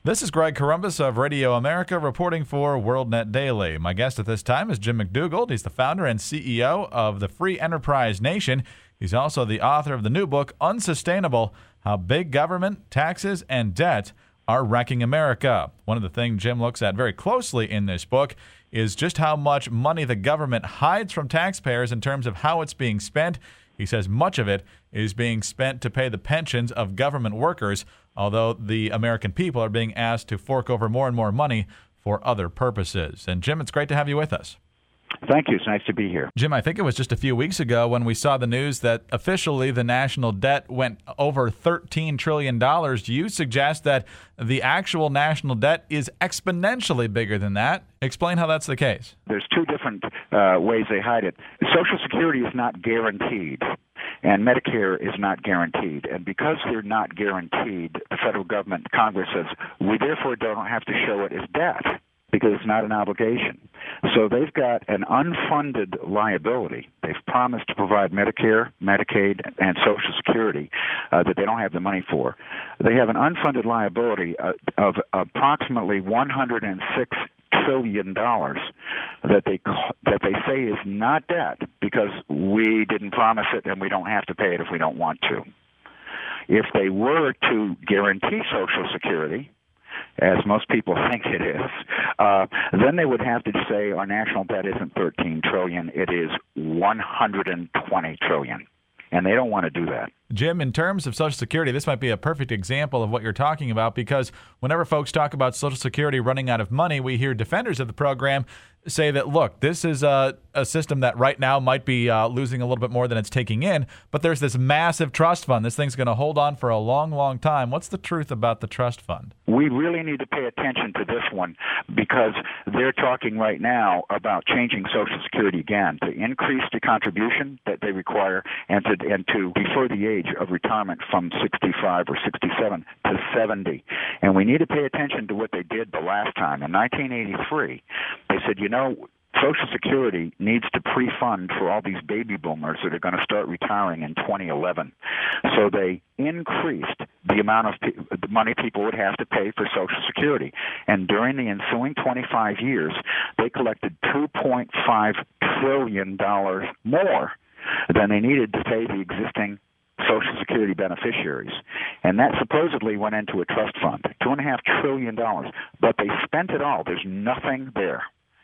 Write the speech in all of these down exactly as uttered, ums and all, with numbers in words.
This is Greg Corombos of Radio America reporting for WorldNet Daily. My guest at this time is Jim McDougald. He's the founder and C E O of the Free Enterprise Nation. He's also the author of the new book, Unsustainable: How Big Government, Taxes, and Debt Are Wrecking America. One of the things Jim looks at very closely in this book is just how much money the government hides from taxpayers in terms of how it's being spent. He says much of it is being spent to pay the pensions of government workers, although the American people are being asked to fork over more and more money for other purposes. And Jim, it's great to have you with us. Thank you. It's nice to be here. Jim, I think it was just a few weeks ago when we saw the news that officially the national debt went over thirteen trillion dollars. Do you suggest that the actual national debt is exponentially bigger than that? Explain how that's the case. There's two different uh, ways they hide it. Social Security is not guaranteed, and Medicare is not guaranteed. And because they're not guaranteed, the federal government, Congress says, we therefore don't have to show it as debt, because it's not an obligation. So they've got an unfunded liability. They've promised to provide Medicare, Medicaid, and Social Security uh, that they don't have the money for. They have an unfunded liability uh, of approximately one hundred six trillion dollars that they that they say is not debt because we didn't promise it and we don't have to pay it if we don't want to. If they were to guarantee Social Security, as most people think it is, uh, then they would have to say our national debt isn't thirteen trillion dollars, it is one hundred twenty trillion dollars. And they don't want to do that. Jim, in terms of Social Security, this might be a perfect example of what you're talking about, because whenever folks talk about Social Security running out of money, we hear defenders of the program say that, look, this is a, a system that right now might be uh, losing a little bit more than it's taking in, but there's this massive trust fund. This thing's going to hold on for a long, long time. What's the truth about the trust fund? We really need to pay attention to this one because they're talking right now about changing Social Security again to increase the contribution that they require and to and to defer the age of retirement from sixty-five or sixty-seven to seventy. And we need to pay attention to what they did the last time. In nineteen eighty-three, they said, you know, Social Security needs to pre-fund for all these baby boomers that are going to start retiring in twenty eleven. So they increased the amount of pe- the money people would have to pay for Social Security. And during the ensuing twenty-five years, they collected two point five trillion dollars more than they needed to pay the existing Social Security beneficiaries. And that supposedly went into a trust fund, two point five trillion dollars. But they spent it all. There's nothing there.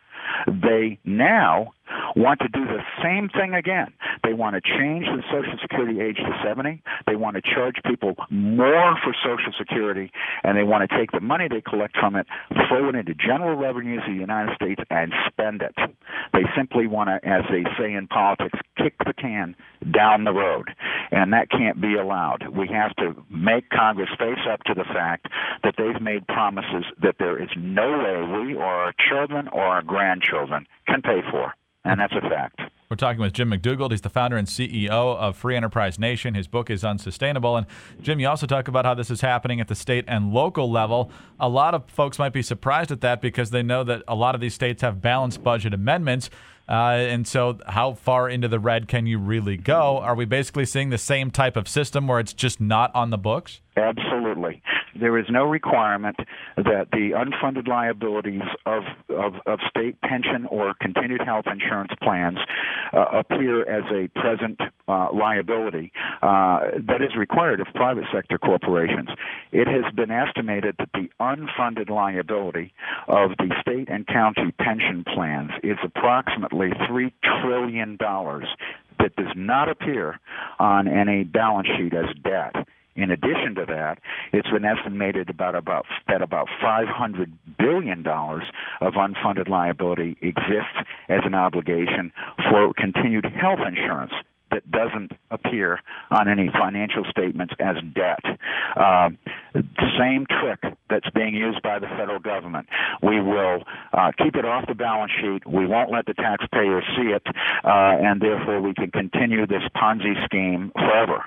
They now want to do the same thing again. They want to change the Social Security age to seventy. They want to charge people more for Social Security, and they want to take the money they collect from it, throw it into general revenues of the United States, and spend it. They simply want to, as they say in politics, kick the can down the road, and that can't be allowed. We have to make Congress face up to the fact that they've made promises that there is no way we or our children or our grandchildren can pay for. And that's a fact. We're talking with Jim McDougald. He's the founder and C E O of Free Enterprise Nation. His book is Unsustainable. And Jim, you also talk about how this is happening at the state and local level. A lot of folks might be surprised at that because they know that a lot of these states have balanced budget amendments. Uh, and so how far into the red can you really go? Are we basically seeing the same type of system where it's just not on the books? Absolutely. There is no requirement that the unfunded liabilities of, of, of state pension or continued health insurance plans uh, appear as a present uh, liability uh, that is required of private sector corporations. It has been estimated that the unfunded liability of the state and county pension plans is approximately three trillion dollars that does not appear on any balance sheet as debt. In addition to that, it's been estimated about, about that about five hundred billion dollars of unfunded liability exists as an obligation for continued health insurance that doesn't appear on any financial statements as debt. Uh, the same trick that's being used by the federal government. We will uh, keep it off the balance sheet. We won't let the taxpayers see it, uh, and therefore we can continue this Ponzi scheme forever.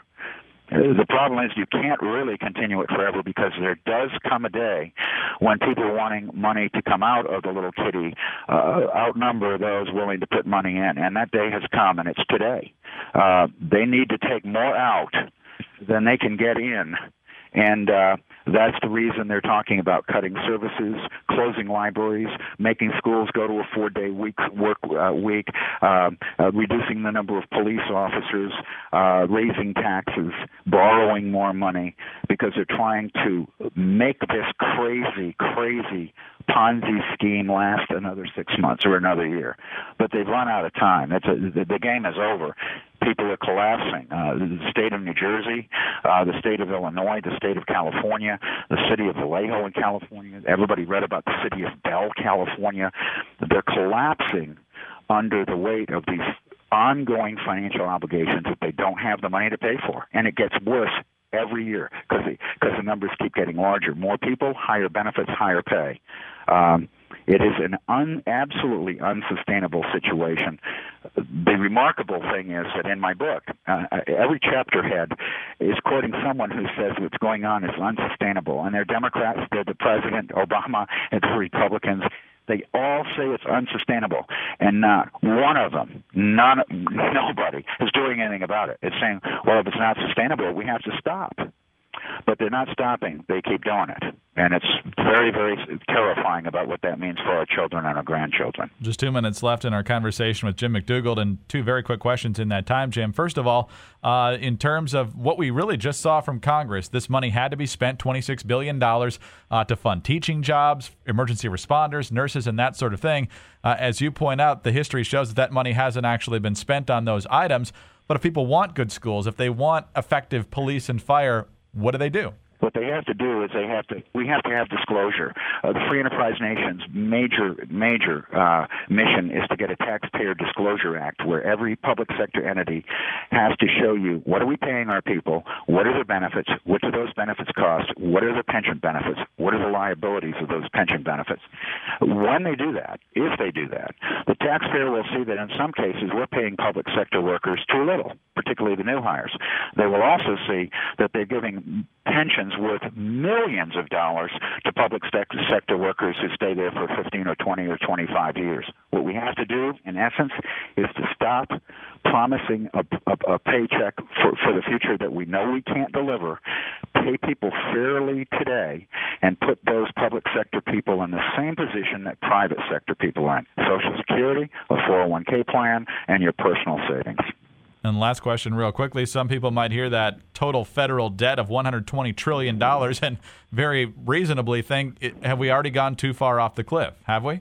The problem is you can't really continue it forever because there does come a day when people wanting money to come out of the little kitty uh, outnumber those willing to put money in, and that day has come, and it's today. Uh, they need to take more out than they can get in, and uh, That's the reason they're talking about cutting services, closing libraries, making schools go to a four-day week work uh, week, uh, uh, reducing the number of police officers, uh, raising taxes, borrowing more money, because they're trying to make this crazy, crazy Ponzi scheme last another six months or another year. But they've run out of time. It's a, the, the game is over. People are collapsing. Uh, the state of New Jersey, uh, the state of Illinois, the state of California, the city of Vallejo in California. Everybody read about the city of Bell, California. They're collapsing under the weight of these ongoing financial obligations that they don't have the money to pay for. And it gets worse every year because the, because the numbers keep getting larger. More people, higher benefits, higher pay. Um, it is an un, absolutely unsustainable situation. The remarkable thing is that in my book, uh, every chapter head is quoting someone who says what's going on is unsustainable. And they're Democrats, they're the President, Obama, and the Republicans. They all say it's unsustainable, and not one of them, none, nobody is doing anything about it. It's saying, well, if it's not sustainable, we have to stop. But they're not stopping. They keep doing it. And it's very, very terrifying about what that means for our children and our grandchildren. Just two minutes left in our conversation with Jim McDougald, and two very quick questions in that time, Jim. First of all, uh, in terms of what we really just saw from Congress, this money had to be spent, twenty-six billion dollars, uh, to fund teaching jobs, emergency responders, nurses, and that sort of thing. Uh, as you point out, the history shows that that money hasn't actually been spent on those items. But if people want good schools, if they want effective police and fire, what do they do? What they have to do is they have to. We have to have disclosure. Uh, the Free Enterprise Nation's major, major uh, mission is to get a Taxpayer Disclosure Act, where every public sector entity has to show you what are we paying our people, what are their benefits, what do those benefits cost, what are the pension benefits, what are the liabilities of those pension benefits. When they do that, if they do that, the taxpayer will see that in some cases we're paying public sector workers too little, particularly the new hires. They will also see that they're giving pensions worth millions of dollars to public sector workers who stay there for fifteen or twenty or twenty-five years. What we have to do, in essence, is to stop promising a, a, a paycheck for, for the future that we know we can't deliver, pay people fairly today, and put those public sector people in the same position that private sector people are in: Social Security, a four oh one k plan, and your personal savings. And last question real quickly. Some people might hear that total federal debt of one hundred twenty trillion dollars and very reasonably think, have we already gone too far off the cliff? Have we?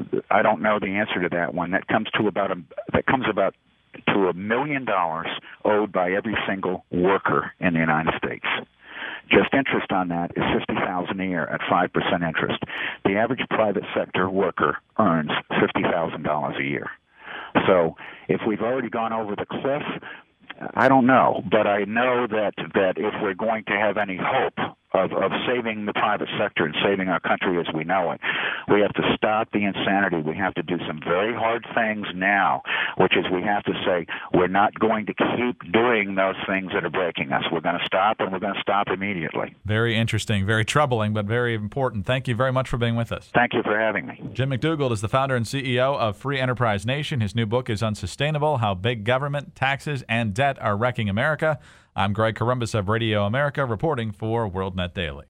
I don't know the answer to that one. That comes to about a, that comes about to a million dollars owed by every single worker in the United States. Just interest on that is fifty thousand dollars a year at five percent interest. The average private sector worker earns fifty thousand dollars a year. So if we've already gone over the cliff, I don't know. But I know that, that if we're going to have any hope of, of saving the private sector and saving our country as we know it, we have to stop the insanity. We have to do some very hard things now, which is we have to say we're not going to keep doing those things that are breaking us. We're going to stop, and we're going to stop immediately. Very interesting, very troubling, but very important. Thank you very much for being with us. Thank you for having me. Jim McDougald is the founder and C E O of Free Enterprise Nation. His new book is Unsustainable: How Big Government, Taxes, and Debt Are Wrecking America. I'm Greg Corombos of Radio America, reporting for WorldNet Daily.